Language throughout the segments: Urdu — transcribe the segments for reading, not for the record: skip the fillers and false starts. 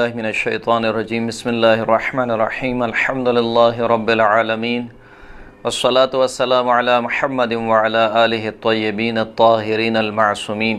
باللہ من الشیطان الرجیم بسم اللہ الرحمن الرحیم الحمد للہ رب العالمین والصلاة والسلام علی محمد وعلی آلہ الطیبین الطاہرین المعصومین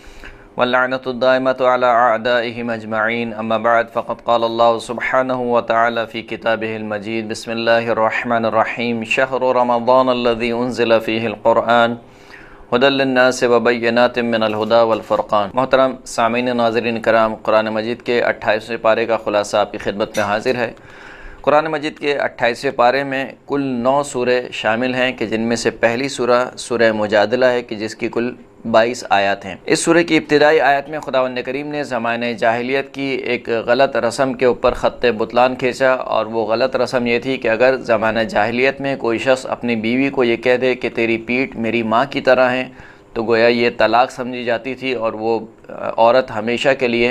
واللعنۃ الدائمۃ علی اعدائہم اجمعین اما بعد فقد قال اللہ سبحانہ وتعالی فی کتابہ المجید بسم اللہ الرحمن الرحیم شہر رمضان الذی انزل فیہ القرآن ہدی للناس وبینات من الہدی والفرقان۔ محترم سامعین ناظرین کرام، قرآن مجید کے 28ویں پارے کا خلاصہ آپ کی خدمت میں حاضر ہے۔ قرآن مجید کے 28ویں پارے میں کل 9 سورے شامل ہیں کہ جن میں سے پہلی سورہ سورہ مجادلہ ہے کہ جس کی کل 22 آیات ہیں۔ اس سورے کی ابتدائی آیت میں خداوند کریم نے زمانہ جاہلیت کی ایک غلط رسم کے اوپر خط بطلان کھینچا، اور وہ غلط رسم یہ تھی کہ اگر زمانہ جاہلیت میں کوئی شخص اپنی بیوی کو یہ کہہ دے کہ تیری پیٹھ میری ماں کی طرح ہے تو گویا یہ طلاق سمجھی جاتی تھی اور وہ عورت ہمیشہ کے لیے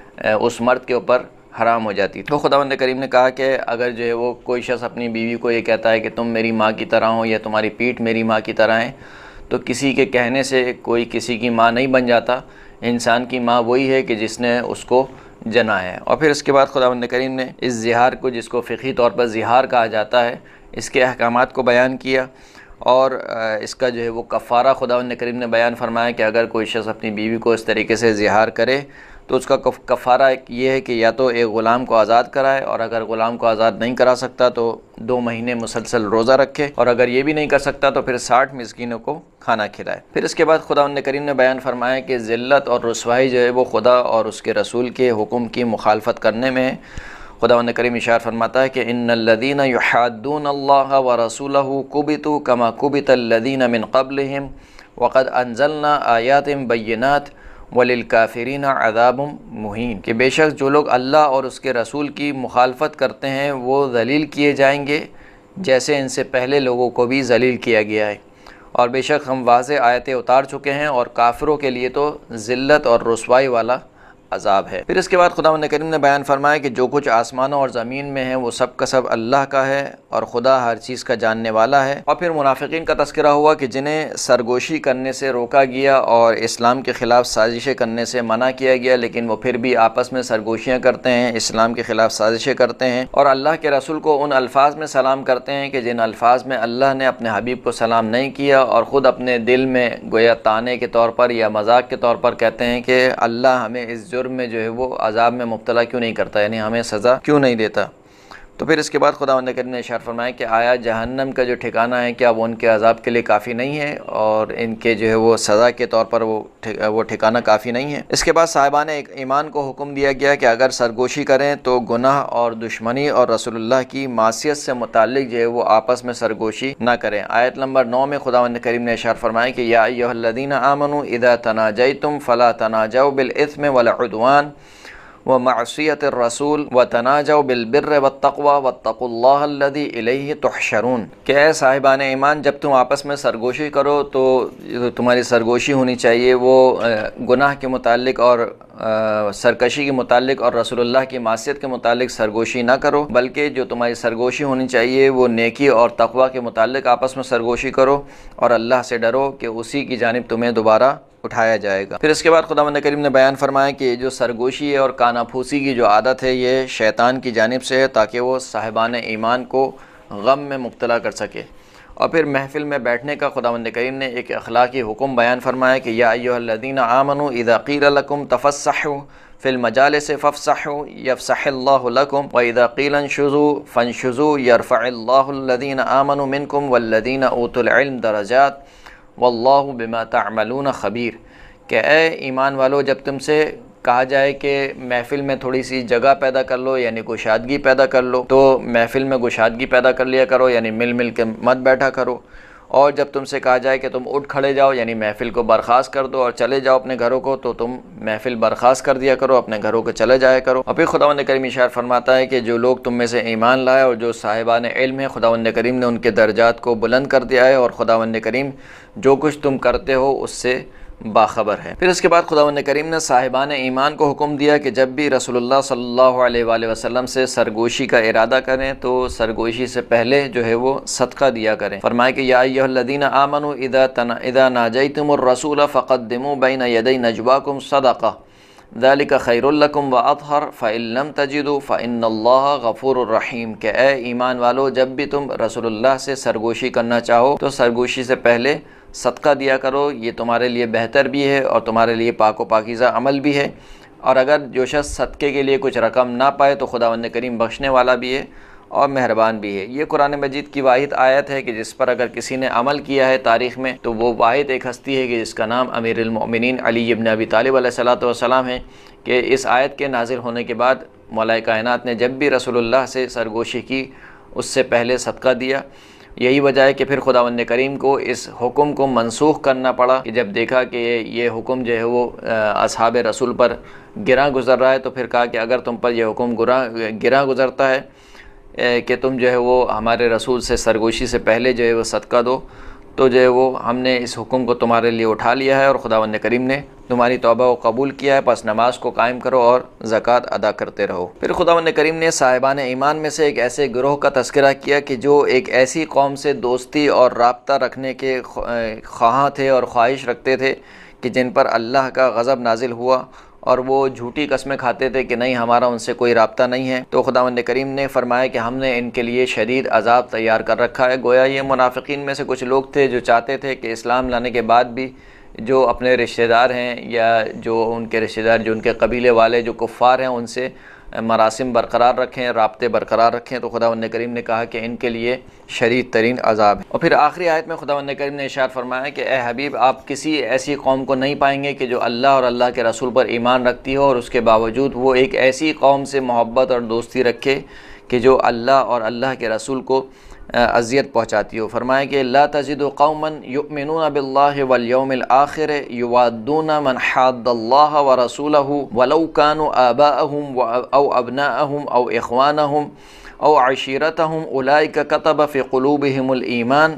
اس مرد کے اوپر حرام ہو جاتی تھی۔ تو خداوند کریم نے کہا کہ اگر جو ہے وہ کوئی شخص اپنی بیوی کو یہ کہتا ہے کہ تم میری ماں کی طرح ہو یا تمہاری پیٹھ میری ماں کی طرح ہے، تو کسی کے کہنے سے کوئی کسی کی ماں نہیں بن جاتا۔ انسان کی ماں وہی ہے کہ جس نے اس کو جنا ہے۔ اور پھر اس کے بعد خداوند کریم نے اس زہار کو، جس کو فقہی طور پر زہار کہا جاتا ہے، اس کے احکامات کو بیان کیا، اور اس کا جو ہے وہ کفارہ خداوند کریم نے بیان فرمایا کہ اگر کوئی شخص اپنی بیوی کو اس طریقے سے زہار کرے تو اس کا کفارہ یہ ہے کہ یا تو ایک غلام کو آزاد کرائے، اور اگر غلام کو آزاد نہیں کرا سکتا تو 2 مہینے مسلسل روزہ رکھے، اور اگر یہ بھی نہیں کر سکتا تو پھر 60 مسکینوں کو کھانا کھلائے۔ پھر اس کے بعد خداوند کریم نے بیان فرمایا کہ ذلت اور رسوائی جو ہے وہ خدا اور اس کے رسول کے حکم کی مخالفت کرنے میں ہے۔ خداوند کریم اشارہ فرماتا ہے کہ ان الذین یحادون اللہ ورسولہ کبتوا کما کبت الذین من قبلہم وقد انزلنا آیات بینات وللکافرین عذاب مہین، کہ بے شک جو لوگ اللہ اور اس کے رسول کی مخالفت کرتے ہیں وہ ذلیل کیے جائیں گے جیسے ان سے پہلے لوگوں کو بھی ذلیل کیا گیا ہے، اور بے شک ہم واضح آیتیں اتار چکے ہیں، اور کافروں کے لیے تو ذلت اور رسوائی والا عذاب ہے۔ پھر اس کے بعد خداوند کریم نے بیان فرمایا کہ جو کچھ آسمانوں اور زمین میں ہے وہ سب کا سب اللہ کا ہے، اور خدا ہر چیز کا جاننے والا ہے۔ اور پھر منافقین کا تذکرہ ہوا کہ جنہیں سرگوشی کرنے سے روکا گیا اور اسلام کے خلاف سازشیں کرنے سے منع کیا گیا، لیکن وہ پھر بھی آپس میں سرگوشیاں کرتے ہیں، اسلام کے خلاف سازشیں کرتے ہیں، اور اللہ کے رسول کو ان الفاظ میں سلام کرتے ہیں کہ جن الفاظ میں اللہ نے اپنے حبیب کو سلام نہیں کیا، اور خود اپنے دل میں گویا طعنے کے طور پر یا مذاق کے طور پر کہتے ہیں کہ اللہ ہمیں اس جرم میں جو ہے وہ عذاب میں مبتلا کیوں نہیں کرتا، یعنی ہمیں سزا کیوں نہیں دیتا۔ تو پھر اس کے بعد خداوند کریم نے اشارہ فرمایا کہ آیا جہنم کا جو ٹھکانہ ہے کیا وہ ان کے عذاب کے لیے کافی نہیں ہے، اور ان کے جو ہے وہ سزا کے طور پر وہ ٹھکانہ کافی نہیں ہے۔ اس کے بعد صاحبان ایمان کو حکم دیا گیا کہ اگر سرگوشی کریں تو گناہ اور دشمنی اور رسول اللہ کی معصیت سے متعلق جو ہے وہ آپس میں سرگوشی نہ کریں۔ آیت نمبر 9 میں خداوند کریم نے اشارہ فرمایا کہ یا ایھا الذین آمنوا اذا تناجیتم فلا تناجوا بالاثم والعدوان ومعصیت الرسول وتناجوا بالبر والتقوی واتقوا اللہ الذی الیہ تحشرون، کہ اے صاحبان ایمان جب تم آپس میں سرگوشی کرو تو تمہاری سرگوشی ہونی چاہیے وہ گناہ کے متعلق اور سرکشی کے متعلق اور رسول اللہ کی معصیت کے متعلق سرگوشی نہ کرو، بلکہ جو تمہاری سرگوشی ہونی چاہیے وہ نیکی اور تقوی کے متعلق آپس میں سرگوشی کرو، اور اللہ سے ڈرو کہ اسی کی جانب تمہیں دوبارہ اٹھایا جائے گا۔ پھر اس کے بعد خداوند کریم نے بیان فرمایا کہ جو سرگوشی ہے اور کانا پھوسی کی جو عادت ہے یہ شیطان کی جانب سے ہے تاکہ وہ صاحبان ایمان کو غم میں مبتلا کر سکے۔ اور پھر محفل میں بیٹھنے کا خداوند کریم نے ایک اخلاقی حکم بیان فرمایا کہ یا ایھا الذین آمنوا اذا قیل لکم تفسحوا فی المجالس فافسحوا یفسح اللہ لکم واذا قیل انشزوا فانشزوا یرفع اللہ الذین آمنوا منکم والذین اوتوا العلم درجات واللہ بما تعملون خبیر، کہ اے ایمان والو جب تم سے کہا جائے کہ محفل میں تھوڑی سی جگہ پیدا کر لو، یعنی گشادگی پیدا کر لو، تو محفل میں گشادگی پیدا کر لیا کرو، یعنی مل کے مت بیٹھا کرو، اور جب تم سے کہا جائے کہ تم اٹھ کھڑے جاؤ، یعنی محفل کو برخاست کر دو اور چلے جاؤ اپنے گھروں کو، تو تم محفل برخاست کر دیا کرو، اپنے گھروں کو چلے جایا کرو۔ اور پھر خداوند کریم ارشاد فرماتا ہے کہ جو لوگ تم میں سے ایمان لائے اور جو صاحبان علم ہیں، خداوند کریم نے ان کے درجات کو بلند کر دیا ہے، اور خداوند کریم جو کچھ تم کرتے ہو اس سے باخبر ہے۔ پھر اس کے بعد خداوند کریم نے صاحبان ایمان کو حکم دیا کہ جب بھی رسول اللہ صلی اللہ علیہ وآلہ وسلم سے سرگوشی کا ارادہ کریں تو سرگوشی سے پہلے جو ہے وہ صدقہ دیا کریں۔ فرمایا کہ یا ایھا الذین آمنوا اذا ناجیتم الرسول فقدموا بین یدی نجواکم صدقہ ذالک خیر لکم واطہر فإن لم تجدوا فإن اللہ غفور الرحیم، کہ اے ایمان والو جب بھی تم رسول اللہ سے سرگوشی کرنا چاہو تو سرگوشی سے پہلے صدقہ دیا کرو، یہ تمہارے لیے بہتر بھی ہے اور تمہارے لیے پاک و پاکیزہ عمل بھی ہے، اور اگر جو شخص صدقے کے لیے کچھ رقم نہ پائے تو خداوند کریم بخشنے والا بھی ہے اور مہربان بھی ہے۔ یہ قرآن مجید کی واحد آیت ہے کہ جس پر اگر کسی نے عمل کیا ہے تاریخ میں تو وہ واحد ایک ہستی ہے کہ جس کا نام امیر المؤمنین علی ابن ابی طالب علیہ السلام ہے، کہ اس آیت کے نازل ہونے کے بعد مولا کائنات نے جب بھی رسول اللہ سے سرگوشی کی اس سے پہلے صدقہ دیا۔ یہی وجہ ہے کہ پھر خداوند کریم کو اس حکم کو منسوخ کرنا پڑا کہ جب دیکھا کہ یہ حکم جو ہے وہ اصحاب رسول پر گراں گزر رہا ہے تو پھر کہا کہ اگر تم پر یہ حکم گراں گزرتا ہے کہ تم جو ہے وہ ہمارے رسول سے سرگوشی سے پہلے جو ہے وہ صدقہ دو، تو جو ہے وہ ہم نے اس حکم کو تمہارے لیے اٹھا لیا ہے اور خداوند کریم نے تمہاری توبہ کو قبول کیا ہے، پس نماز کو قائم کرو اور زکوٰۃ ادا کرتے رہو۔ پھر خداوند کریم نے صاحبان ایمان میں سے ایک ایسے گروہ کا تذکرہ کیا کہ جو ایک ایسی قوم سے دوستی اور رابطہ رکھنے کے خواہاں تھے اور خواہش رکھتے تھے کہ جن پر اللہ کا غضب نازل ہوا، اور وہ جھوٹی قسمیں کھاتے تھے کہ نہیں ہمارا ان سے کوئی رابطہ نہیں ہے۔ تو خداوند کریم نے فرمایا کہ ہم نے ان کے لیے شدید عذاب تیار کر رکھا ہے۔ گویا یہ منافقین میں سے کچھ لوگ تھے جو چاہتے تھے کہ اسلام لانے کے بعد بھی جو اپنے رشتہ دار ہیں یا جو ان کے رشتہ دار جو ان کے قبیلے والے جو کفار ہیں ان سے مراسم برقرار رکھیں، رابطے برقرار رکھیں، تو خداوند کریم نے کہا کہ ان کے لیے شدید ترین عذاب ہے۔ اور پھر آخری آیت میں خداوند کریم نے ارشاد فرمایا کہ اے حبیب آپ کسی ایسی قوم کو نہیں پائیں گے کہ جو اللہ اور اللہ کے رسول پر ایمان رکھتی ہو اور اس کے باوجود وہ ایک ایسی قوم سے محبت اور دوستی رکھے کہ جو اللہ اور اللہ کے رسول کو اذیت پہنچاتی ہو۔ فرمایا کہ لا تجد قوما یؤمنون باللہ والیوم الآخر یوادون من حاد اللہ ورسولہ ولو كانوا آباءهم او ابناءهم او اخوانهم او عشیرتهم اولئک کتب فی قلوبهم الایمان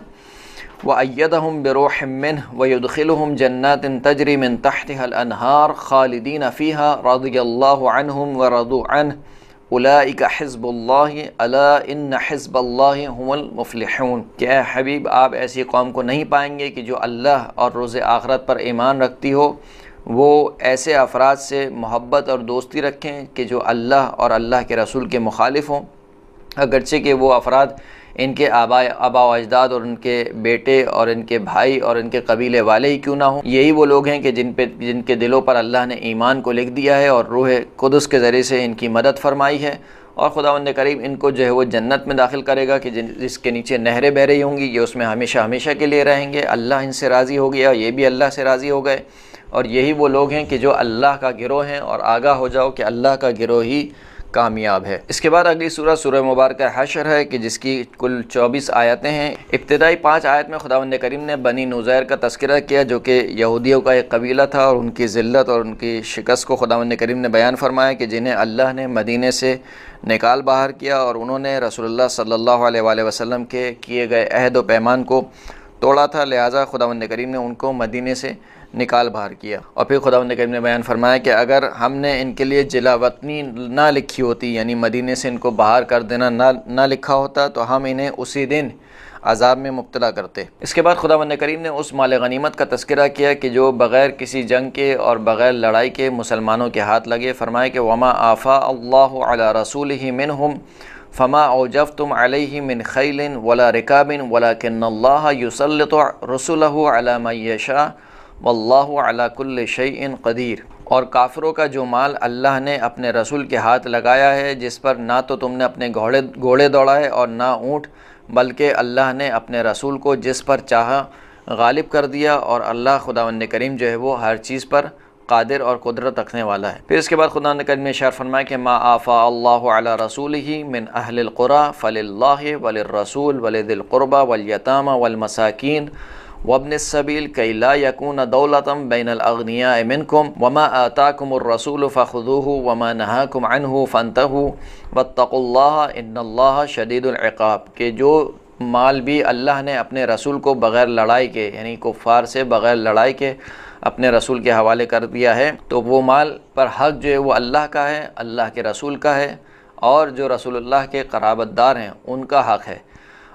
وأيدهم بروح منه ويدخلهم جنات تجري من تحتها الأنهار خالدين فيها رضي الله عنهم ورضوا عنه اولئک حزب اللہ الا ان حزب اللہ هم المفلحون، کہ اے حبیب آپ ایسی قوم کو نہیں پائیں گے کہ جو اللہ اور روز آخرت پر ایمان رکھتی ہو، وہ ایسے افراد سے محبت اور دوستی رکھیں کہ جو اللہ اور اللہ کے رسول کے مخالف ہوں، اگرچہ کہ وہ افراد ان کے آبا و اجداد اور ان کے بیٹے اور ان کے بھائی اور ان کے قبیلے والے ہی کیوں نہ ہوں۔ یہی وہ لوگ ہیں کہ جن کے دلوں پر اللہ نے ایمان کو لکھ دیا ہے اور روح قدس کے ذریعے سے ان کی مدد فرمائی ہے، اور خداوند کریم ان کو جو ہے وہ جنت میں داخل کرے گا کہ جس کے نیچے نہریں بہہ رہی ہوں گی، یہ اس میں ہمیشہ ہمیشہ کے لیے رہیں گے۔ اللہ ان سے راضی ہو گیا، یہ بھی اللہ سے راضی ہو گئے، اور یہی وہ لوگ ہیں کہ جو اللہ کا گروہ ہیں، اور آگاہ ہو جاؤ کہ اللہ کا گروہ ہی کامیاب ہے۔ اس کے بعد اگلی سورہ مبارکہ حشر ہے کہ جس کی کل 24 آیتیں ہیں۔ ابتدائی 5 آیت میں خداوند کریم نے بنی نذیر کا تذکرہ کیا جو کہ یہودیوں کا ایک قبیلہ تھا، اور ان کی ذلت اور ان کی شکست کو خداوند کریم نے بیان فرمایا کہ جنہیں اللہ نے مدینے سے نکال باہر کیا اور انہوں نے رسول اللہ صلی اللہ علیہ وآلہ وسلم کے کیے گئے عہد و پیمان کو توڑا تھا، لہٰذا خداوند کریم نے ان کو مدینے سے نکال باہر کیا۔ اور پھر خداوند کریم نے بیان فرمایا کہ اگر ہم نے ان کے لیے جلا وطنی نہ لکھی ہوتی، یعنی مدینے سے ان کو باہر کر دینا نہ لکھا ہوتا، تو ہم انہیں اسی دن عذاب میں مبتلا کرتے۔ اس کے بعد خداوند کریم نے اس مال غنیمت کا تذکرہ کیا کہ جو بغیر کسی جنگ کے اور بغیر لڑائی کے مسلمانوں کے ہاتھ لگے۔ فرمایا کہ وما آفا اللہ علی رسولہ منہم فما اوجفتم علیہ من خیل ولا رکاب ولکن اللہ یسلط رسلہ علی من یشاء واللہ علی کل شیء قدیر۔ اور کافروں کا جو مال اللہ نے اپنے رسول کے ہاتھ لگایا ہے، جس پر نہ تو تم نے اپنے گھوڑے دوڑائے اور نہ اونٹ، بلکہ اللہ نے اپنے رسول کو جس پر چاہا غالب کر دیا، اور اللہ خداوند کریم جو ہے وہ ہر چیز پر قادر اور قدرت رکھنے والا ہے۔ پھر اس کے بعد خداوند کریم نے ارشاد فرمایا کہ ما آفا اللہ علی رسولہ من اہل القری فللہ وللرسول ولذی القربى والیتامى والمساکین وابن السبیل کی لا یکون دولۃ بین الاغنیاء منکم وما آتاکم الرسول فخذوہ وما نہاکم عنہ فانتہوا واتقوا اللہ ان اللہ شدید العقاب، کہ جو مال بھی اللہ نے اپنے رسول کو بغیر لڑائی کے، یعنی کفار سے بغیر لڑائی کے اپنے رسول کے حوالے کر دیا ہے، تو وہ مال پر حق جو ہے وہ اللہ کا ہے، اللہ کے رسول کا ہے، اور جو رسول اللہ کے قرابت دار ہیں ان کا حق ہے۔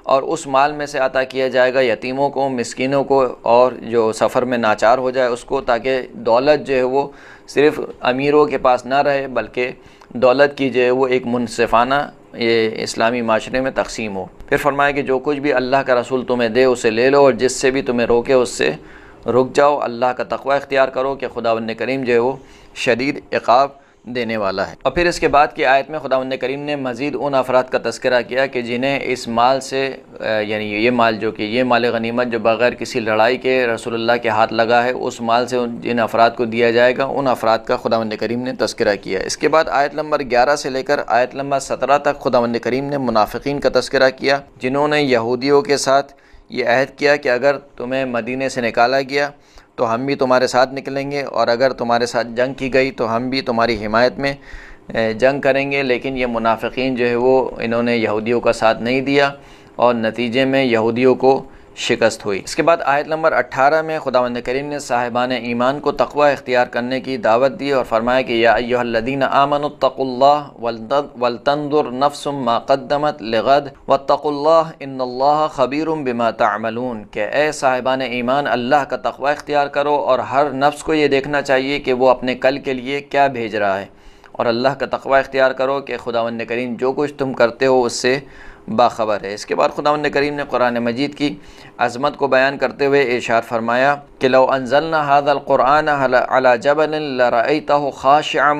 اور اس مال میں سے عطا کیا جائے گا یتیموں کو، مسکینوں کو، اور جو سفر میں ناچار ہو جائے اس کو، تاکہ دولت جو ہے وہ صرف امیروں کے پاس نہ رہے بلکہ دولت کی جو ہے وہ ایک منصفانہ یہ اسلامی معاشرے میں تقسیم ہو۔ پھر فرمایا کہ جو کچھ بھی اللہ کا رسول تمہیں دے اسے لے لو، اور جس سے بھی تمہیں روکے اس سے رک جاؤ، اللہ کا تقوی اختیار کرو کہ خداوند کریم جو ہے وہ شدید عقاب دینے والا ہے۔ اور پھر اس کے بعد کی آیت میں خداوند کریم نے مزید ان افراد کا تذکرہ کیا کہ جنہیں اس مال سے یعنی یہ مال جو کہ یہ مال غنیمت جو بغیر کسی لڑائی کے رسول اللہ کے ہاتھ لگا ہے، اس مال سے جن افراد کو دیا جائے گا ان افراد کا خداوند کریم نے تذکرہ کیا۔ اس کے بعد آیت نمبر 11 سے لے کر آیت نمبر 17 تک خداوند کریم نے منافقین کا تذکرہ کیا، جنہوں نے یہودیوں کے ساتھ یہ عہد کیا کہ اگر تمہیں مدینے سے نکالا گیا تو ہم بھی تمہارے ساتھ نکلیں گے، اور اگر تمہارے ساتھ جنگ کی گئی تو ہم بھی تمہاری حمایت میں جنگ کریں گے۔ لیکن یہ منافقین جو ہے وہ انہوں نے یہودیوں کا ساتھ نہیں دیا، اور نتیجے میں یہودیوں کو شکست ہوئی۔ اس کے بعد آیت نمبر 18 میں خداوند کریم نے صاحبان ایمان کو تقوی اختیار کرنے کی دعوت دی، اور فرمایا کہ یا ایھا الذین آمنوا اتقوا اللہ ولتنظر نفس ما قدمت لغد واتقوا اللہ ان اللہ خبیر بما تعملون، کہ اے صاحبان ایمان اللہ کا تقوی اختیار کرو، اور ہر نفس کو یہ دیکھنا چاہیے کہ وہ اپنے کل کے لیے کیا بھیج رہا ہے، اور اللہ کا تقوی اختیار کرو کہ خداوند کریم جو کچھ تم کرتے ہو اس سے باخبر ہے۔ اس کے بعد خداوند کریم نے قرآن مجید کی عظمت کو بیان کرتے ہوئے ارشاد فرمایا کہ لو انزلنا هذا القرآن على جبل لرأيته خاشعا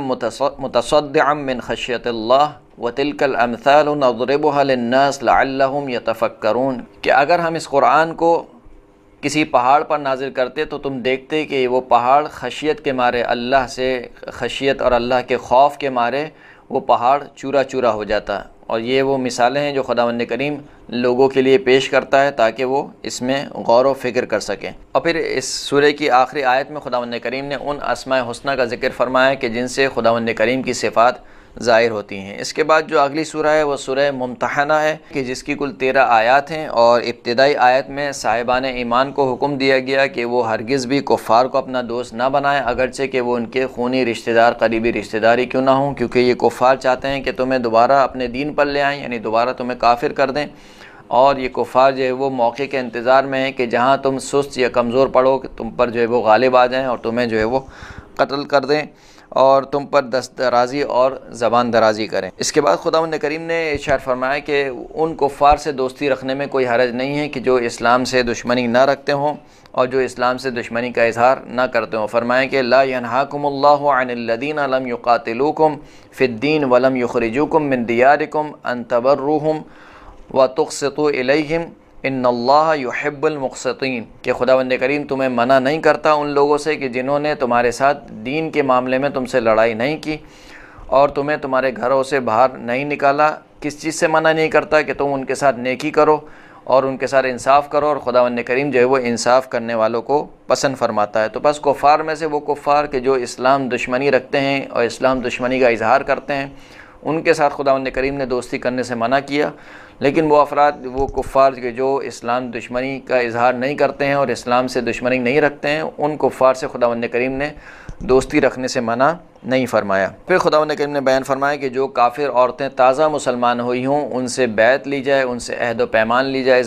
متصدعا من خشية الله وتلك الامثال نضربها للناس لعلهم يتفكرون، کہ اگر ہم اس قرآن کو کسی پہاڑ پر نازل کرتے تو تم دیکھتے کہ وہ پہاڑ خشیت کے مارے، اللہ سے خشیت اور اللہ کے خوف کے مارے وہ پہاڑ چورا چورا ہو جاتا۔ اور یہ وہ مثالیں ہیں جو خداوند کریم لوگوں کے لیے پیش کرتا ہے تاکہ وہ اس میں غور و فکر کر سکیں۔ اور پھر اس سورہ کی آخری آیت میں خداوند کریم نے ان اسماء حسنہ کا ذکر فرمایا کہ جن سے خداوند کریم کی صفات ظاہر ہوتی ہیں۔ اس کے بعد جو اگلی سورہ ہے وہ سورہ ممتحنہ ہے کہ جس کی کل 13 آیات ہیں، اور ابتدائی آیت میں صاحبان ایمان کو حکم دیا گیا کہ وہ ہرگز بھی کفار کو اپنا دوست نہ بنائیں، اگرچہ کہ وہ ان کے خونی رشتہ دار، قریبی رشتہ داری کیوں نہ ہوں، کیونکہ یہ کفار چاہتے ہیں کہ تمہیں دوبارہ اپنے دین پر لے آئیں، یعنی دوبارہ تمہیں کافر کر دیں، اور یہ کفار جو ہے وہ موقع کے انتظار میں ہیں کہ جہاں تم سست یا کمزور پڑو کہ تم پر جو ہے وہ غالب آ جائیں اور تمہیں جو ہے وہ قتل کر دیں اور تم پر دست درازی اور زبان درازی کریں۔ اس کے بعد خداوند کریم نے ارشاد فرمایا کہ ان کفار سے دوستی رکھنے میں کوئی حرج نہیں ہے کہ جو اسلام سے دشمنی نہ رکھتے ہوں اور جو اسلام سے دشمنی کا اظہار نہ کرتے ہوں۔ فرمایا کہ لا ینہاکم اللہ عن الذین لم یقاتلوکم فی الدین ولم یخرجوکم من دیارکم ان تبروہم وتقسطوا الیہم ان اللہ یحب المقسطین، کہ خداوند کریم تمہیں منع نہیں کرتا ان لوگوں سے کہ جنہوں نے تمہارے ساتھ دین کے معاملے میں تم سے لڑائی نہیں کی اور تمہیں تمہارے گھروں سے باہر نہیں نکالا۔ کس چیز سے منع نہیں کرتا؟ کہ تم ان کے ساتھ نیکی کرو اور ان کے ساتھ انصاف کرو، اور خداوند کریم جو ہے وہ انصاف کرنے والوں کو پسند فرماتا ہے۔ تو بس کفار میں سے وہ کفار کہ جو اسلام دشمنی رکھتے ہیں اور اسلام دشمنی کا اظہار کرتے ہیں، ان کے ساتھ خداوند کریم نے دوستی کرنے سے منع کیا، لیکن وہ افراد، وہ کفار کہ جو اسلام دشمنی کا اظہار نہیں کرتے ہیں اور اسلام سے دشمنی نہیں رکھتے ہیں، ان کفار سے خداوند کریم نے دوستی رکھنے سے منع نہیں فرمایا۔ پھر خداوند کریم نے بیان فرمایا کہ جو کافر عورتیں تازہ مسلمان ہوئی ہوں ان سے بیعت لی جائے، ان سے عہد و پیمان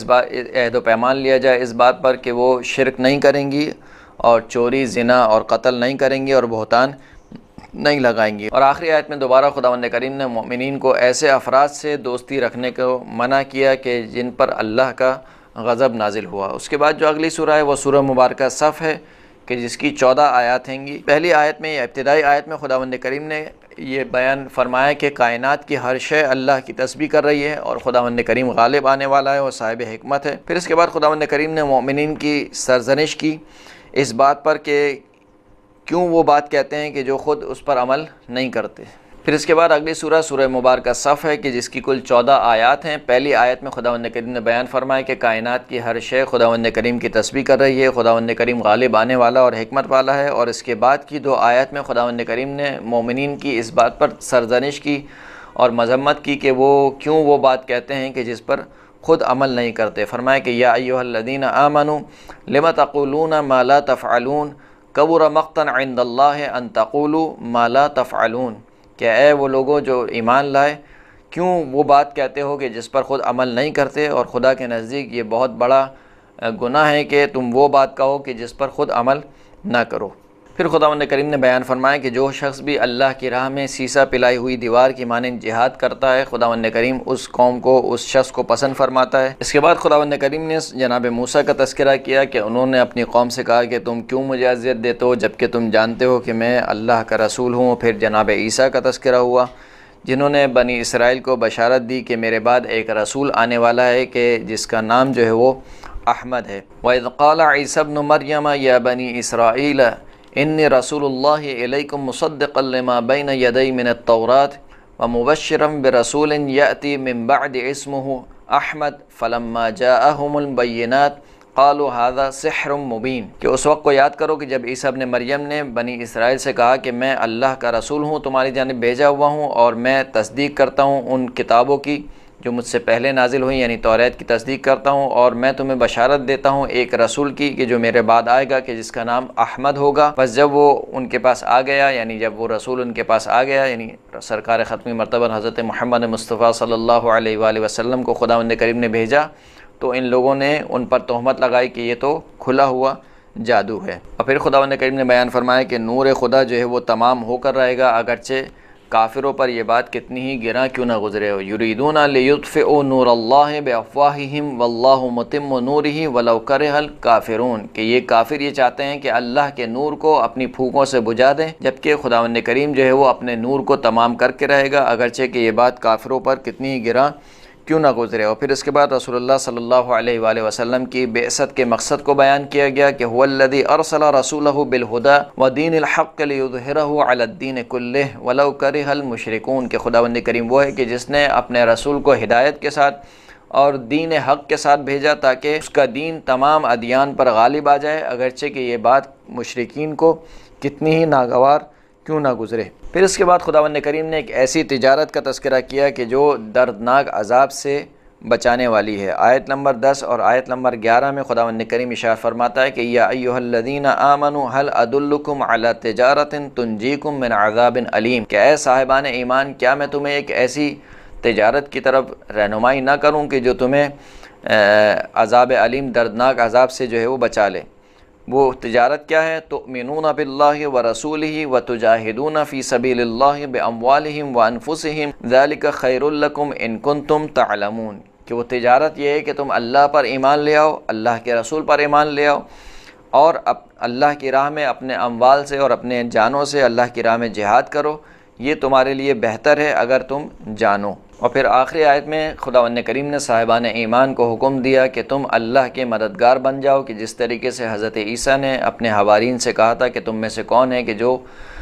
لیا جائے اس بات پر کہ وہ شرک نہیں کریں گی اور چوری، زنا اور قتل نہیں کریں گی اور بہتان نہیں لگائیں گی۔ اور آخری آیت میں دوبارہ خداوند کریم نے مومنین کو ایسے افراد سے دوستی رکھنے کو منع کیا کہ جن پر اللہ کا غضب نازل ہوا۔ اس کے بعد جو اگلی سورہ ہے وہ سورہ مبارکہ صف ہے کہ جس کی 14 آیات ہیں گی۔ پہلی آیت میں یا ابتدائی آیت میں خداوند کریم نے یہ بیان فرمایا کہ کائنات کی ہر شے اللہ کی تسبیح کر رہی ہے اور خداوند کریم غالب آنے والا ہے اور صاحب حکمت ہے۔ پھر اس کے بعد خداوند کریم نے مومنین کی سرزنش کی اس بات پر کہ کیوں وہ بات کہتے ہیں کہ جو خود اس پر عمل نہیں کرتے۔ پھر اس کے بعد اگلی سورہ سورہ مبارکہ صف ہے کہ جس کی کل 14 آیات ہیں۔ پہلی آیت میں خداوند کریم نے بیان فرمایا کہ کائنات کی ہر شے خداوند کریم کی تسبیح کر رہی ہے، خداوند کریم غالب آنے والا اور حکمت والا ہے، اور اس کے بعد کی 2 آیات میں خداوند کریم نے مومنین کی اس بات پر سرزنش کی اور مذمت کی کہ وہ کیوں وہ بات کہتے ہیں کہ جس پر خود عمل نہیں کرتے۔ فرمایا کہ یا ایھا الذین آمنوا لم تقولون ما لا تفعلون کبر مقتا عند اللہ ان تقولوا ما لا تفعلون، کہ اے وہ لوگوں جو ایمان لائے، کیوں وہ بات کہتے ہو کہ جس پر خود عمل نہیں کرتے، اور خدا کے نزدیک یہ بہت بڑا گناہ ہے کہ تم وہ بات کہو کہ جس پر خود عمل نہ کرو۔ پھر خداوند کریم نے بیان فرمایا کہ جو شخص بھی اللہ کی راہ میں سیسا پلائی ہوئی دیوار کی مانند جہاد کرتا ہے، خداوند کریم اس قوم کو، اس شخص کو پسند فرماتا ہے۔ اس کے بعد خداوند کریم نے جناب موسیٰ کا تذکرہ کیا کہ انہوں نے اپنی قوم سے کہا کہ تم کیوں مجھے اذیت دیتے ہو جبکہ تم جانتے ہو کہ میں اللہ کا رسول ہوں۔ پھر جناب عیسیٰ کا تذکرہ ہوا، جنہوں نے بنی اسرائیل کو بشارت دی کہ میرے بعد ایک رسول آنے والا ہے کہ جس کا نام جو ہے وہ احمد ہے۔ وَإِذْ قَالَ عِيسَى ابْنُ مَرْيَمَ يَا بَنِي إِسْرَائِيلَ إِنِّي رَسُولُ اللَّهِ إِلَيْكُمْ مُصَدِّقًا لِمَا بَيْنَ يَدَيَّ مِنَ التَّوْرَاةِ وَمُبَشِّرًا بِرَسُولٍ يَأْتِي مِن بَعْدِي اسْمُهُ أَحْمَدُ فَلَمَّا جَاءَهُمُ الْبَيِّنَاتُ قالوا هذا سحر مبین، کہ اس وقت کو یاد کرو کہ جب عیسیٰ ابن مریم نے بنی اسرائیل سے کہا کہ میں اللہ کا رسول ہوں، تمہاری جانب بھیجا ہوا ہوں، اور میں تصدیق کرتا ہوں ان کتابوں کی جو مجھ سے پہلے نازل ہوئی، یعنی توریت کی تصدیق کرتا ہوں، اور میں تمہیں بشارت دیتا ہوں ایک رسول کی کہ جو میرے بعد آئے گا کہ جس کا نام احمد ہوگا۔ بس جب وہ ان کے پاس آ گیا، یعنی جب وہ رسول ان کے پاس آ گیا، یعنی سرکار ختمی مرتبہ حضرت محمد مصطفیٰ صلی اللہ علیہ وآلہ وسلم کو خداوند کریم نے بھیجا، تو ان لوگوں نے ان پر تہمت لگائی کہ یہ تو کھلا ہوا جادو ہے۔ اور پھر خداوند کریم نے بیان فرمایا کہ نور خدا جو ہے وہ تمام ہو کر رہے گا، اگرچہ کافروں پر یہ بات کتنی ہی گراں کیوں نہ گزرے ہو۔ یریدون لیطفئوا نور اللہ بافواہہم واللہ متم نورہ ولو کرہ الکافرون، کہ یہ کافر یہ چاہتے ہیں کہ اللہ کے نور کو اپنی پھونکوں سے بجھا دیں، جبکہ خداوند کریم جو ہے وہ اپنے نور کو تمام کر کے رہے گا، اگرچہ کہ یہ بات کافروں پر کتنی ہی گراں کیوں نہ گزرے ہو۔ پھر اس کے بعد رسول اللہ صلی اللہ علیہ وآلہ وسلم کی بعثت کے مقصد کو بیان کیا گیا کہ هو الذی ارسل رسولہ بالہدی ودین الحق لیظہرہ علی الدین کلہ ولو کرہ المشرکون، کہ خداوند کریم وہ ہے کہ جس نے اپنے رسول کو ہدایت کے ساتھ اور دین حق کے ساتھ بھیجا تاکہ اس کا دین تمام ادیان پر غالب آ جائے، اگرچہ کہ یہ بات مشرکین کو کتنی ہی ناگوار کیوں نہ گزرے۔ پھر اس کے بعد خداوند کریم نے ایک ایسی تجارت کا تذکرہ کیا کہ جو دردناک عذاب سے بچانے والی ہے۔ آیت نمبر 10 اور آیت نمبر 11 میں خداوند کریم ارشاد فرماتا ہے کہ یا ایھا الذین آمنوا هل ادلکم علی تجارۃ تنجیکم من عذاب علیم، کہ اے صاحبان ایمان کیا میں تمہیں ایک ایسی تجارت کی طرف رہنمائی نہ کروں کہ جو تمہیں عذاب علیم، دردناک عذاب سے جو ہے وہ بچا لے۔ وہ تجارت کیا ہے؟ تؤمنون باللہ ورسولہ وتجاہدون فی سبیل اللہ باموالہم وانفسہم ذالک خیر لکم ان کنتم تعلمون، کہ وہ تجارت یہ ہے کہ تم اللہ پر ایمان لے آؤ، اللہ کے رسول پر ایمان لے آؤ، اور اللہ کی راہ میں اپنے اموال سے اور اپنے جانوں سے اللہ کی راہ میں جہاد کرو، یہ تمہارے لیے بہتر ہے اگر تم جانو۔ اور پھر آخری آیت میں خداوند کریم نے صاحبان ایمان کو حکم دیا کہ تم اللہ کے مددگار بن جاؤ، کہ جس طریقے سے حضرت عیسیٰ نے اپنے حوارین سے کہا تھا کہ تم میں سے کون ہے کہ جو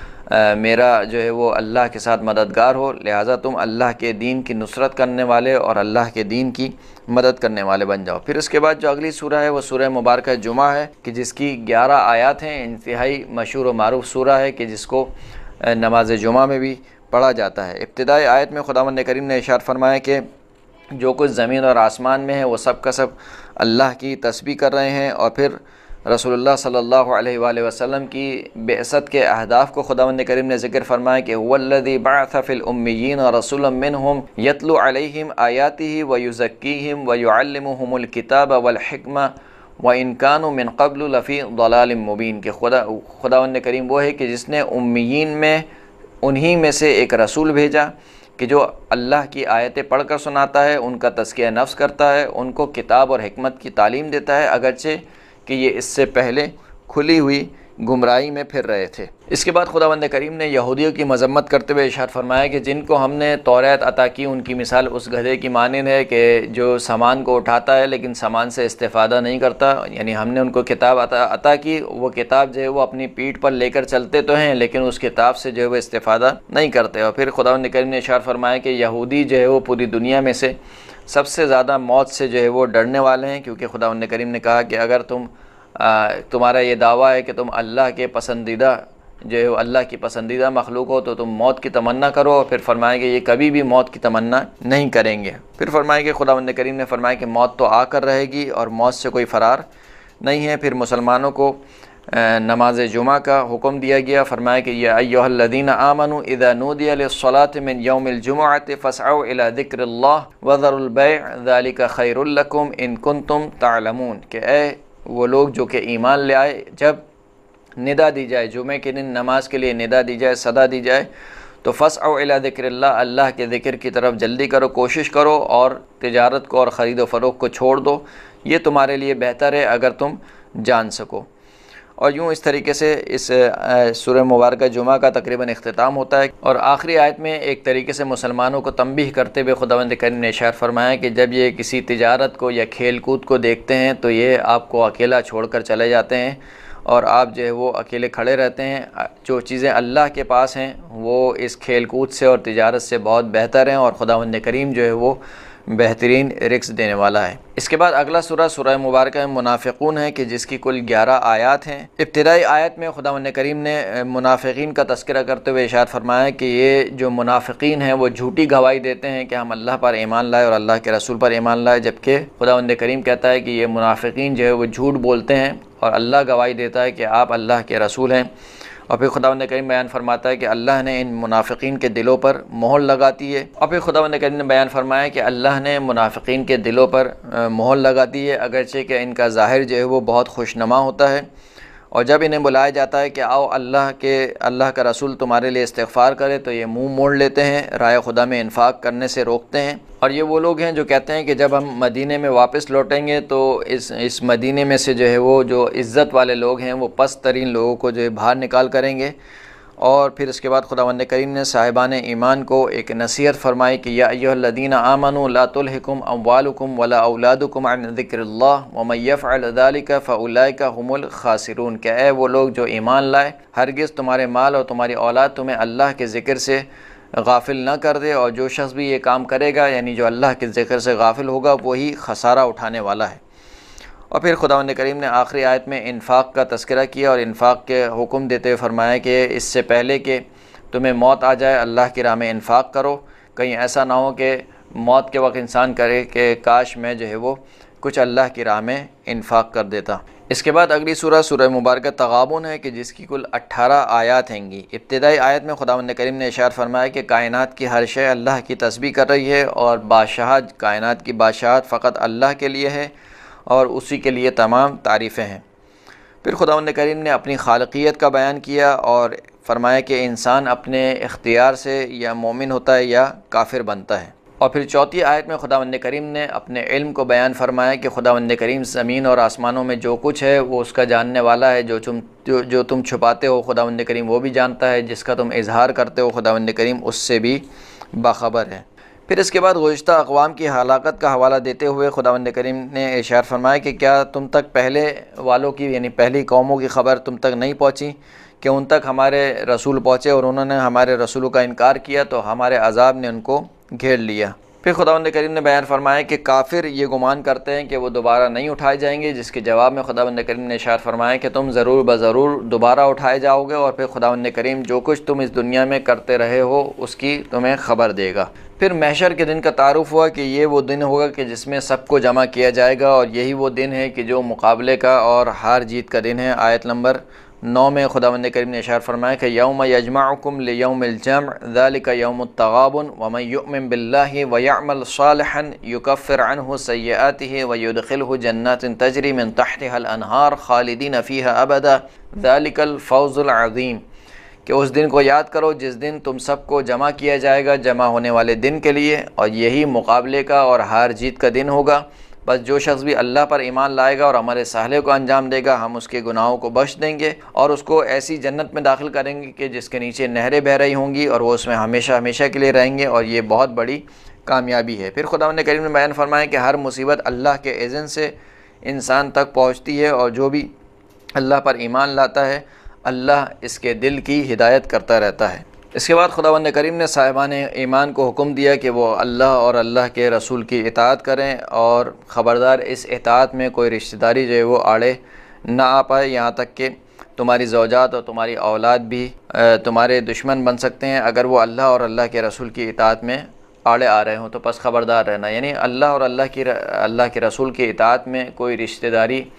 میرا جو ہے وہ اللہ کے ساتھ مددگار ہو، لہٰذا تم اللہ کے دین کی نصرت کرنے والے اور اللہ کے دین کی مدد کرنے والے بن جاؤ۔ پھر اس کے بعد جو اگلی سورہ ہے وہ سورہ مبارکہ جمعہ ہے، کہ جس کی 11 آیات ہیں، انتہائی مشہور و معروف سورہ ہے کہ جس کو نماز جمعہ میں بھی پڑھا جاتا ہے۔ ابتدائی آیت میں خداوند کریم نے ارشاد فرمایا کہ جو کچھ زمین اور آسمان میں ہے وہ سب کا سب اللہ کی تسبیح کر رہے ہیں، اور پھر رسول اللہ صلی اللہ علیہ وآلہ وسلم کی بعثت کے اہداف کو خداوند کریم نے ذکر فرمایا کہ هو الذی بعث فی الامیین رسولا منہم یتلو علیہم آیاتہ ویزکیہم ویعلمہم الکتاب والحکمہ وَإِن كَانُوا مِن قَبْلُ لَفِي ضَلَالٍ مُبِينٍ، کہ خداوند کریم وہ ہے کہ جس نے امیین میں انہی میں سے ایک رسول بھیجا کہ جو اللہ کی آیتیں پڑھ کر سناتا ہے، ان کا تزکیہ نفس کرتا ہے، ان کو کتاب اور حکمت کی تعلیم دیتا ہے، اگرچہ کہ یہ اس سے پہلے کھلی ہوئی گمراہی میں پھر رہے تھے۔ اس کے بعد خداوند کریم نے یہودیوں کی مذمت کرتے ہوئے ارشاد فرمایا کہ جن کو ہم نے توریت عطا کی ان کی مثال اس گدھے کی مانند ہے کہ جو سامان کو اٹھاتا ہے لیکن سامان سے استفادہ نہیں کرتا، یعنی ہم نے ان کو کتاب عطا کی، وہ کتاب جو ہے وہ اپنی پیٹھ پر لے کر چلتے تو ہیں لیکن اس کتاب سے جو ہے وہ استفادہ نہیں کرتے۔ اور پھر خداوند کریم نے ارشاد فرمایا کہ یہودی جو ہے وہ پوری دنیا میں سے سب سے زیادہ موت سے جو ہے وہ ڈرنے والے ہیں، کیونکہ خداوند کریم نے کہا کہ اگر تمہارا یہ دعویٰ ہے کہ تم اللہ کے پسندیدہ جو ہے اللہ کی پسندیدہ مخلوق ہو تو تم موت کی تمنا کرو، اور پھر فرمائے کہ یہ کبھی بھی موت کی تمنا نہیں کریں گے۔ پھر فرمائے کہ خداوند کریم نے فرمایا کہ موت تو آ کر رہے گی اور موت سے کوئی فرار نہیں ہے۔ پھر مسلمانوں کو نماز جمعہ کا حکم دیا گیا، فرمایا کہ یا ایھا الذین آمنوا اذا نودی للصلاۃ من یوم الجمعۃ فاسعوا الی ذکر اللہ وذروا البیع ذلک خیر لکم ان کنتم تعلمون، کہ اے وہ لوگ جو کہ ایمان لے آئے، جب ندا دی جائے، جمعے کے دن نماز کے لیے ندا دی جائے، صدا دی جائے، تو فاسعوا الی ذکر اللہ، اللہ کے ذکر کی طرف جلدی کرو، کوشش کرو، اور تجارت کو اور خرید و فروخت کو چھوڑ دو، یہ تمہارے لیے بہتر ہے اگر تم جان سکو۔ اور یوں اس طریقے سے اس سورہ مبارکہ جمعہ کا تقریباً اختتام ہوتا ہے، اور آخری آیت میں ایک طریقے سے مسلمانوں کو تنبیہ کرتے ہوئے خداوند کریم نے ارشاد فرمایا کہ جب یہ کسی تجارت کو یا کھیل کود کو دیکھتے ہیں تو یہ آپ کو اکیلا چھوڑ کر چلے جاتے ہیں، اور آپ جو ہے وہ اکیلے کھڑے رہتے ہیں۔ جو چیزیں اللہ کے پاس ہیں وہ اس کھیل کود سے اور تجارت سے بہت بہتر ہیں، اور خداوند کریم جو ہے وہ بہترین رزق دینے والا ہے۔ اس کے بعد اگلا سورہ سورہ مبارکہ منافقون ہے کہ جس کی کل 11 آیات ہیں۔ ابتدائی آیت میں خداوند کریم نے منافقین کا تذکرہ کرتے ہوئے ارشاد فرمایا کہ یہ جو منافقین ہیں وہ جھوٹی گواہی دیتے ہیں کہ ہم اللہ پر ایمان لائے اور اللہ کے رسول پر ایمان لائے، جبکہ خداوند کریم کہتا ہے کہ یہ منافقین جو ہے وہ جھوٹ بولتے ہیں اور اللہ گواہی دیتا ہے کہ آپ اللہ کے رسول ہیں۔ اور پھر خداوند کریم بیان فرماتا ہے کہ اللہ نے ان منافقین کے دلوں پر مہر لگاتی ہے، اور پھر خداوند کریم نے بیان فرمایا کہ اللہ نے منافقین کے دلوں پر مہر لگاتی ہے، اگرچہ کہ ان کا ظاہر جو ہے وہ بہت خوشنما ہوتا ہے، اور جب انہیں بلایا جاتا ہے کہ آؤ اللہ کا رسول تمہارے لیے استغفار کرے تو یہ منہ موڑ لیتے ہیں، راہ خدا میں انفاق کرنے سے روکتے ہیں۔ اور یہ وہ لوگ ہیں جو کہتے ہیں کہ جب ہم مدینے میں واپس لوٹیں گے تو اس مدینے میں سے جو ہے وہ جو عزت والے لوگ ہیں وہ پست ترین لوگوں کو جو ہے باہر نکال کریں گے۔ اور پھر اس کے بعد خداوند کریم نے صاحبان ایمان کو ایک نصیحت فرمائی کہ یا ایھا الذین آمنوا لا تلہکم اموالکم ولا اولادکم عن ذکر اللہ ومن یفعل ذلک فاولئک هم الخاسرون، کہ اے وہ لوگ جو ایمان لائے، ہرگز تمہارے مال اور تمہاری اولاد تمہیں اللہ کے ذکر سے غافل نہ کر دے، اور جو شخص بھی یہ کام کرے گا یعنی جو اللہ کے ذکر سے غافل ہوگا وہی خسارہ اٹھانے والا ہے۔ اور پھر خداوند کریم نے آخری آیت میں انفاق کا تذکرہ کیا اور انفاق کے حکم دیتے ہوئے فرمایا کہ اس سے پہلے کہ تمہیں موت آ جائے اللہ کی راہ میں انفاق کرو، کہیں ایسا نہ ہو کہ موت کے وقت انسان کرے کہ کاش میں جو ہے وہ کچھ اللہ کی راہ میں انفاق کر دیتا۔ اس کے بعد اگلی سورہ سورہ مبارکہ تغابن ہے کہ جس کی کل 18 آیات ہیں گی۔ ابتدائی آیت میں خداوند کریم نے ارشاد فرمایا کہ کائنات کی ہر شے اللہ کی تسبیح کر رہی ہے، اور بادشاہت، کائنات کی بادشاہت فقط اللہ کے لیے ہے اور اسی کے لیے تمام تعریفیں ہیں۔ پھر خداوند کریم نے اپنی خالقیت کا بیان کیا اور فرمایا کہ انسان اپنے اختیار سے یا مومن ہوتا ہے یا کافر بنتا ہے۔ اور پھر چوتھی آیت میں خداوند کریم نے اپنے علم کو بیان فرمایا کہ خداوند کریم زمین اور آسمانوں میں جو کچھ ہے وہ اس کا جاننے والا ہے، جو تم چھپاتے ہو خداوند کریم وہ بھی جانتا ہے، جس کا تم اظہار کرتے ہو خداوند کریم اس سے بھی باخبر ہے۔ پھر اس کے بعد گزشتہ اقوام کی ہلاکت کا حوالہ دیتے ہوئے خداوند کریم نے ارشاد فرمایا کہ کیا تم تک پہلے والوں کی یعنی پہلی قوموں کی خبر تم تک نہیں پہنچی کہ ان تک ہمارے رسول پہنچے اور انہوں نے ہمارے رسولوں کا انکار کیا تو ہمارے عذاب نے ان کو گھیر لیا۔ پھر خداوند کریم نے بیان فرمایا کہ کافر یہ گمان کرتے ہیں کہ وہ دوبارہ نہیں اٹھائے جائیں گے، جس کے جواب میں خداوند کریم نے ارشاد فرمایا کہ تم ضرور بضرور دوبارہ اٹھائے جاؤ گے، اور پھر خداوند کریم جو کچھ تم اس دنیا میں کرتے رہے ہو اس کی تمہیں خبر دے گا۔ پھر محشر کے دن کا تعارف ہوا کہ یہ وہ دن ہوگا کہ جس میں سب کو جمع کیا جائے گا، اور یہی وہ دن ہے کہ جو مقابلے کا اور ہار جیت کا دن ہے۔ آیت نمبر 9 میں خداوند کریم نے ارشاد فرمایا کہ یوم یجمعکم لیوم الجمع ذلک یوم التغابن ومن یؤمن باللہ ویعمل صالحا یکفر عنہ سیئاتہ ویدخلہ جنات تجری من تحتها الانہار خالدین فیہا ابدا ذلک الفوز العظیم، کہ اس دن کو یاد کرو جس دن تم سب کو جمع کیا جائے گا جمع ہونے والے دن کے لیے، اور یہی مقابلے کا اور ہار جیت کا دن ہوگا۔ بس جو شخص بھی اللہ پر ایمان لائے گا اور ہمارے صالح کو انجام دے گا ہم اس کے گناہوں کو بخش دیں گے اور اس کو ایسی جنت میں داخل کریں گے کہ جس کے نیچے نہریں بہہ رہی ہوں گی، اور وہ اس میں ہمیشہ ہمیشہ کے لیے رہیں گے، اور یہ بہت بڑی کامیابی ہے۔ پھر خداوند کریم نے بیان فرمایا کہ ہر مصیبت اللہ کے اذن سے انسان تک پہنچتی ہے، اور جو بھی اللہ پر ایمان لاتا ہے اللہ اس کے دل کی ہدایت کرتا رہتا ہے۔ اس کے بعد خداوند کریم نے صاحبان ایمان کو حکم دیا کہ وہ اللہ اور اللہ کے رسول کی اطاعت کریں، اور خبردار اس اطاعت میں کوئی رشتہ داری جو ہے وہ آڑے نہ آ پائے، یہاں تک کہ تمہاری زوجات اور تمہاری اولاد بھی تمہارے دشمن بن سکتے ہیں اگر وہ اللہ اور اللہ کے رسول کی اطاعت میں آڑے آ رہے ہوں، تو پس خبردار رہنا، یعنی اللہ اور اللہ کے رسول کی اطاعت میں کوئی رشتہ داری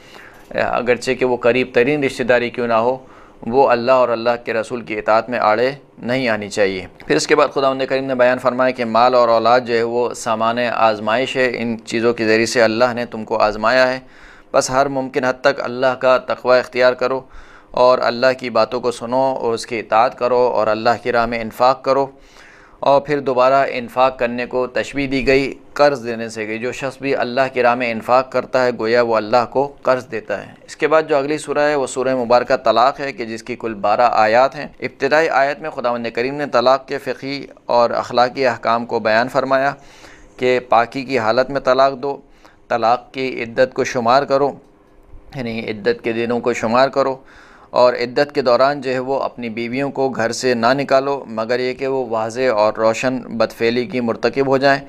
اگرچہ کہ وہ قریب ترین رشتہ داری کیوں نہ ہو، وہ اللہ اور اللہ کے رسول کی اطاعت میں آڑے نہیں آنی چاہیے۔ پھر اس کے بعد خداوند کریم نے بیان فرمایا کہ مال اور اولاد جو ہے وہ سامان آزمائش ہے، ان چیزوں کے ذریعے سے اللہ نے تم کو آزمایا ہے، بس ہر ممکن حد تک اللہ کا تقوی اختیار کرو اور اللہ کی باتوں کو سنو اور اس کی اطاعت کرو اور اللہ کی راہ میں انفاق کرو۔ اور پھر دوبارہ انفاق کرنے کو تشبیہ دی گئی قرض دینے سے گئی۔ جو شخص بھی اللہ کی راہ میں انفاق کرتا ہے گویا وہ اللہ کو قرض دیتا ہے۔ اس کے بعد جو اگلی سورہ ہے وہ سورہ مبارکہ طلاق ہے کہ جس کی کل 12 آیات ہیں۔ ابتدائی آیت میں خداوند کریم نے طلاق کے فقہی اور اخلاقی احکام کو بیان فرمایا کہ پاکی کی حالت میں طلاق دو، طلاق کی عدت کو شمار کرو، یعنی عدت کے دنوں کو شمار کرو، اور عدت کے دوران جو ہے وہ اپنی بیویوں کو گھر سے نہ نکالو مگر یہ کہ وہ واضح اور روشن بدفعلی کی مرتکب ہو جائیں۔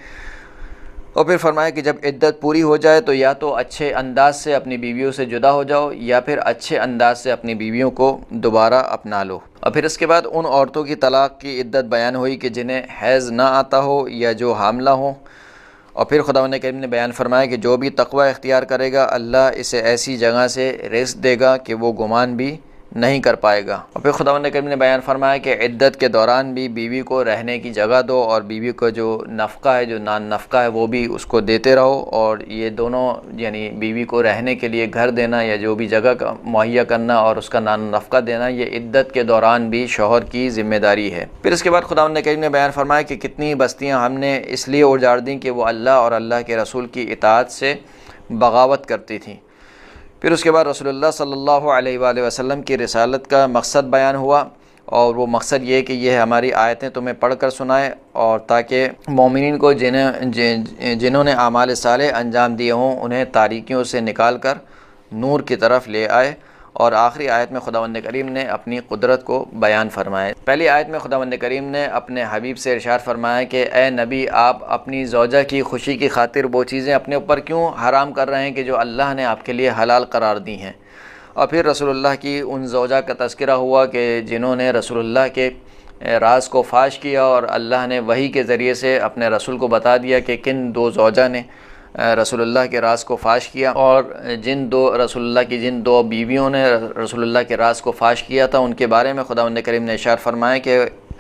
اور پھر فرمایا کہ جب عدت پوری ہو جائے تو یا تو اچھے انداز سے اپنی بیویوں سے جدا ہو جاؤ یا پھر اچھے انداز سے اپنی بیویوں کو دوبارہ اپنا لو۔ اور پھر اس کے بعد ان عورتوں کی طلاق کی عدت بیان ہوئی کہ جنہیں حیض نہ آتا ہو یا جو حاملہ ہوں۔ اور پھر خداوند کریم نے بیان فرمایا کہ جو بھی تقوی اختیار کرے گا اللہ اسے ایسی جگہ سے رزق دے گا کہ وہ گمان بھی نہیں کر پائے گا۔ اور پھر خداوند کریم نے بیان فرمایا کہ عدت کے دوران بھی بیوی کو رہنے کی جگہ دو اور بیوی کو جو نفقہ ہے، جو نان نفقہ ہے، وہ بھی اس کو دیتے رہو، اور یہ دونوں یعنی بیوی کو رہنے کے لیے گھر دینا یا جو بھی جگہ مہیا کرنا اور اس کا نان نفقہ دینا، یہ عدت کے دوران بھی شوہر کی ذمہ داری ہے۔ پھر اس کے بعد خداوند کریم نے بیان فرمایا کہ کتنی بستیاں ہم نے اس لیے اجاڑ دیں کہ وہ اللہ اور اللہ کے رسول کی اطاعت سے بغاوت کرتی تھیں۔ پھر اس کے بعد رسول اللہ صلی اللہ علیہ وآلہ وسلم کی رسالت کا مقصد بیان ہوا، اور وہ مقصد یہ ہے کہ یہ ہماری آیتیں تمہیں پڑھ کر سنائے، اور تاکہ مومنین کو جنہوں نے اعمال صالح انجام دیے ہوں انہیں تاریکیوں سے نکال کر نور کی طرف لے آئے۔ اور آخری آیت میں خداوند کریم نے اپنی قدرت کو بیان فرمایا۔ پہلی آیت میں خداوند کریم نے اپنے حبیب سے ارشاد فرمایا کہ اے نبی، آپ اپنی زوجہ کی خوشی کی خاطر وہ چیزیں اپنے اوپر کیوں حرام کر رہے ہیں کہ جو اللہ نے آپ کے لیے حلال قرار دی ہیں۔ اور پھر رسول اللہ کی ان زوجہ کا تذکرہ ہوا کہ جنہوں نے رسول اللہ کے راز کو فاش کیا، اور اللہ نے وحی کے ذریعے سے اپنے رسول کو بتا دیا کہ کن دو زوجہ نے رسول اللہ کے راز کو فاش کیا، اور جن دو بیویوں نے رسول اللہ کے راز کو فاش کیا تھا ان کے بارے میں خداوند کریم نے ارشاد فرمایا کہ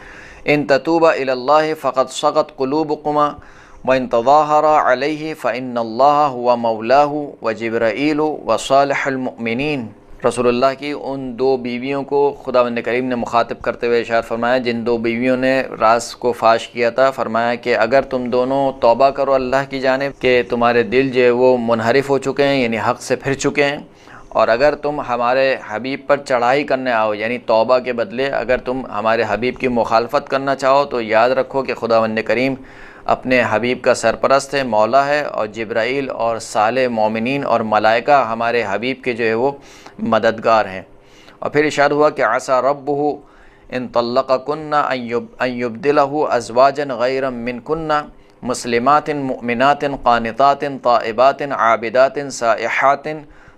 ان تتوبا الی اللہ فقد صغت قلوبکما وان تظاہرا علیہ فإن اللہ هو مولاه وجبرائیل وصالح المؤمنین۔ رسول اللہ کی ان دو بیویوں کو خداوند کریم نے مخاطب کرتے ہوئے ارشاد فرمایا، جن دو بیویوں نے راز کو فاش کیا تھا، فرمایا کہ اگر تم دونوں توبہ کرو اللہ کی جانب کہ تمہارے دل جو ہے وہ منحرف ہو چکے ہیں، یعنی حق سے پھر چکے ہیں، اور اگر تم ہمارے حبیب پر چڑھائی کرنے آؤ، یعنی توبہ کے بدلے اگر تم ہمارے حبیب کی مخالفت کرنا چاہو، تو یاد رکھو کہ خداوند کریم اپنے حبیب کا سرپرست ہے، مولا ہے، اور جبرائیل اور صالح مومنین اور ملائکہ ہمارے حبیب کے جو ہے وہ مددگار ہیں۔ اور پھر ارشاد ہوا کہ عسیٰ ربہ ان طلقکن ان یبدلہ ازواجا غیرا منکن مسلمات مؤمنات قانتات طائبات عابدات سائحات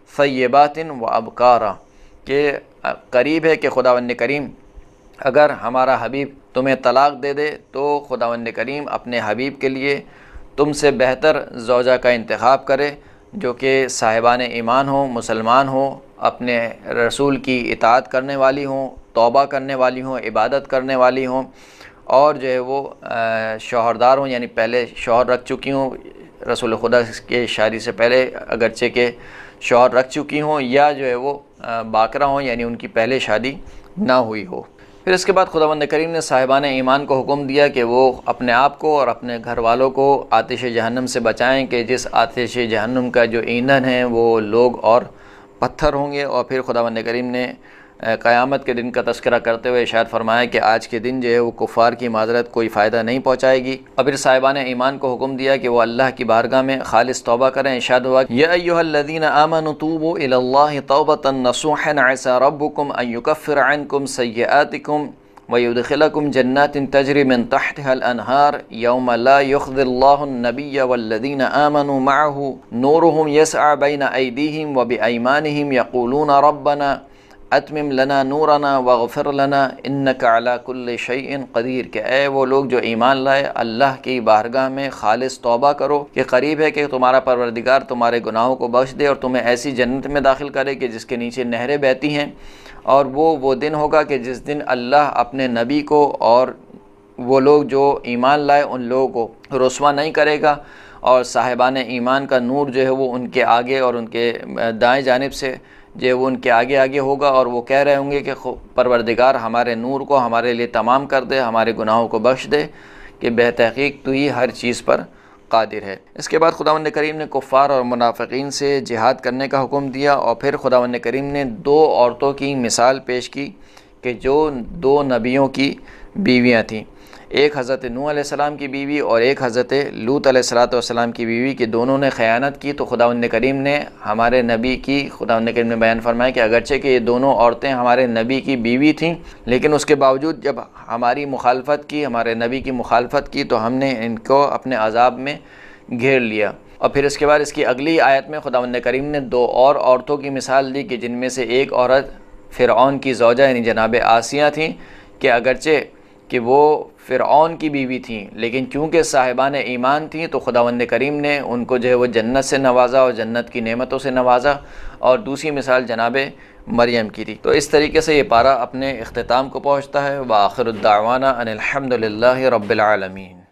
ثیبات وابکارا، کہ قریب ہے کہ خداوند کریم اگر ہمارا حبیب تمہیں طلاق دے دے تو خداوند کریم اپنے حبیب کے لیے تم سے بہتر زوجہ کا انتخاب کرے، جو کہ صاحبان ایمان ہوں، مسلمان ہوں، اپنے رسول کی اطاعت کرنے والی ہوں، توبہ کرنے والی ہوں، عبادت کرنے والی ہوں، اور جو ہے وہ شوہردار ہوں، یعنی پہلے شوہر رکھ چکی ہوں رسول خدا کے شادی سے پہلے، اگرچہ کہ شوہر رکھ چکی ہوں، یا جو ہے وہ باکرہ ہوں، یعنی ان کی پہلے شادی نہ ہوئی ہو۔ پھر اس کے بعد خداوند کریم نے صاحبان ایمان کو حکم دیا کہ وہ اپنے آپ کو اور اپنے گھر والوں کو آتش جہنم سے بچائیں، کہ جس آتش جہنم کا جو ایندھن ہے وہ لوگ اور پتھر ہوں گے۔ اور پھر خداوند کریم نے قیامت کے دن کا تذکرہ کرتے ہوئے ارشاد فرمایا کہ آج کے دن جو ہے وہ کفار کی معذرت کوئی فائدہ نہیں پہنچائے گی۔ اور پھر صاحبان ایمان کو حکم دیا کہ وہ اللہ کی بارگاہ میں خالص توبہ کریں۔ ارشاد ہوا یا ایھا الذین آمنوا توبوا الی اللہ توبۃ نصوحا عسیٰ ربکم ان یکفر عنکم سیئاتکم وَيُدْخِلَكُمْ جَنَّاتٍ تَجْرِي مِن تَحْتِهَا الْأَنْهَارُ يَوْمَ لَا يُخْزِي اللَّهُ النَّبِيَّ وَالَّذِينَ آمَنُوا مَعَهُ نُورُهُمْ يَسْعَىٰ بَيْنَ أَيْدِيهِمْ وَبِأَيْمَانِهِمْ يَقُولُونَ رَبَّنَا اتمم لنا نورنا واغفر لنا انک علی کل شیء قدیر، کہ اے وہ لوگ جو ایمان لائے اللہ کی بارگاہ میں خالص توبہ کرو کہ قریب ہے کہ تمہارا پروردگار تمہارے گناہوں کو بخش دے اور تمہیں ایسی جنت میں داخل کرے کہ جس کے نیچے نہریں بہتی ہیں، اور وہ دن ہوگا کہ جس دن اللہ اپنے نبی کو اور وہ لوگ جو ایمان لائے ان لوگوں کو رسوا نہیں کرے گا، اور صاحبان ایمان کا نور جو ہے وہ ان کے آگے اور ان کے دائیں جانب سے جو ہے وہ ان کے آگے آگے ہوگا، اور وہ کہہ رہے ہوں گے کہ پروردگار ہمارے نور کو ہمارے لیے تمام کر دے، ہمارے گناہوں کو بخش دے، کہ بے تحقیق تو ہی ہر چیز پر قادر ہے۔ اس کے بعد خداوند کریم نے کفار اور منافقین سے جہاد کرنے کا حکم دیا، اور پھر خداوند کریم نے دو عورتوں کی مثال پیش کی کہ جو دو نبیوں کی بیویاں تھیں، ایک حضرت نوح علیہ السلام کی بیوی اور ایک حضرت لوط علیہ السلام کی بیوی، کہ دونوں نے خیانت کی۔ تو خداوند کریم نے ہمارے نبی کی خداوند کریم نے بیان فرمایا کہ اگرچہ کہ یہ دونوں عورتیں ہمارے نبی کی بیوی تھیں، لیکن اس کے باوجود جب ہماری مخالفت کی، ہمارے نبی کی مخالفت کی، تو ہم نے ان کو اپنے عذاب میں گھیر لیا۔ اور پھر اس کے بعد اس کی اگلی آیت میں خداوند کریم نے دو اور عورتوں کی مثال دی کہ جن میں سے ایک عورت فرعون کی زوجہ یعنی جناب آسیہ تھیں، کہ اگرچہ کہ وہ فرعون کی بیوی تھیں، لیکن چونکہ صاحبان ایمان تھیں تو خداوند کریم نے ان کو جو ہے وہ جنت سے نوازا اور جنت کی نعمتوں سے نوازا۔ اور دوسری مثال جناب مریم کی تھی۔ تو اس طریقے سے یہ پارہ اپنے اختتام کو پہنچتا ہے۔ وآخر الدعوانا ان الحمد للہ رب العالمین۔